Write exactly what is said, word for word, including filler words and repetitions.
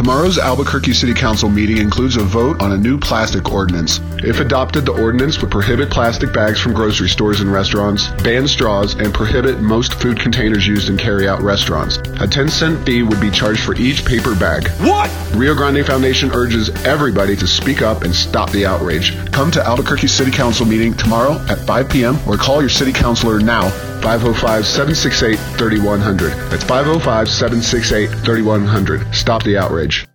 Tomorrow's Albuquerque City Council meeting includes a vote on a new plastic ordinance. If adopted, the ordinance would prohibit plastic bags from grocery stores and restaurants, ban straws, and prohibit most food containers used in carry-out restaurants. A ten cent fee would be charged for each paper bag. What? Rio Grande Foundation urges everybody to speak up and stop the outrage. Come to Albuquerque City Council meeting tomorrow at five p.m. or call your city councilor now, five oh five, seven six eight, three one zero zero. That's five oh five, seven six eight, three one zero zero. Stop the outrage.